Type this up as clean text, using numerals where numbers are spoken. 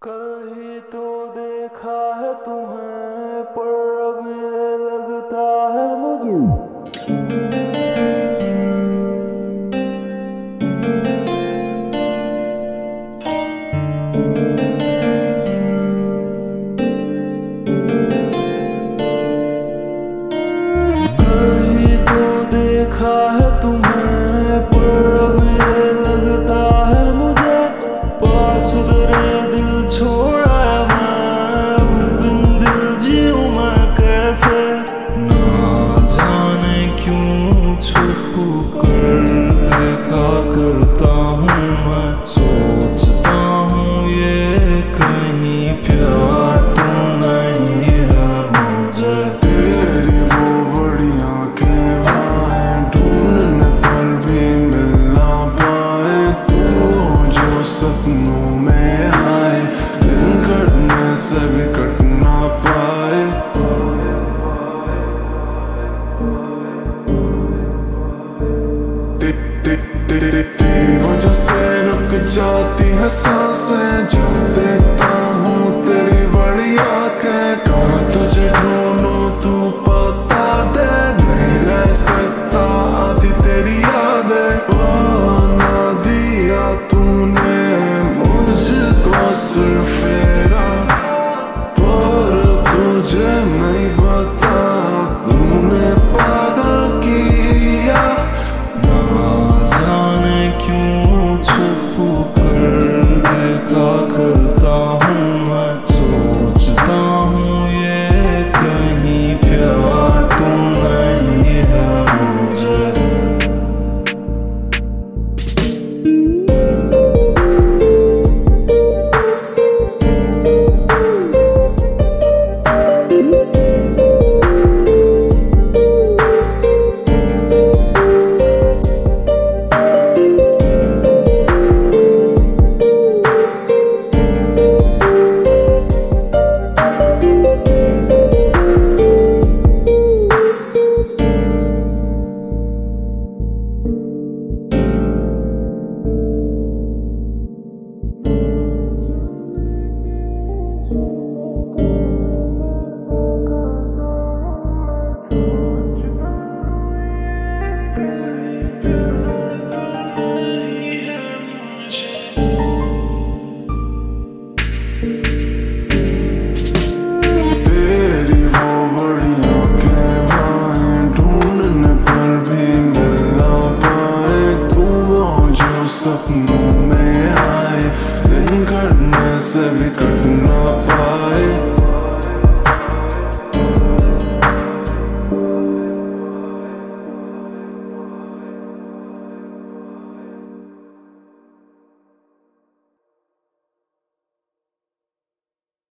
कहीं तो देखा है तुम्हें, पर अब ये लगता है मुझे। कहीं तो देखा है तुम्हें, पर अब ये लगता है मुझे। पास तेरे दिल छोड़ा है मैं, अब बिन दिल जीऊं मैं कैसे। ना जाने क्यों छुप कर देखा करता हूँ मैं। सोचता हूँ ये कहीं प्यार तो नहीं है मुझे। तेरी वो बड़ी आंखें बाहें ढूंढने पर भी मिल ना पाए। तू जो सपनों में आए, दिन कटने से भी कट ना पाए। तेरी वजह से रुक जाती है सांसें, जब देखता हूँ तेरी बड़ी आंखें। कहाँ तुझे ढूंढूं तू पता दे, नहीं रह सकता आधी तेरी यादें। बना दिया तूने मुझको सिर्फ फेरा, पर तुझे नहीं पता तूने पागल किया। क्यों छुप कर देखा करता हूँ मैं। सोचता हूँ ये कहीं प्यार तो नहीं है मुझे। तेरी वो बड़ी आंखें बाहें ढूंढने पर भी मिल ना पाए। तू वो जो सपनों में आए, दिन कटने से भी कट ना पाए।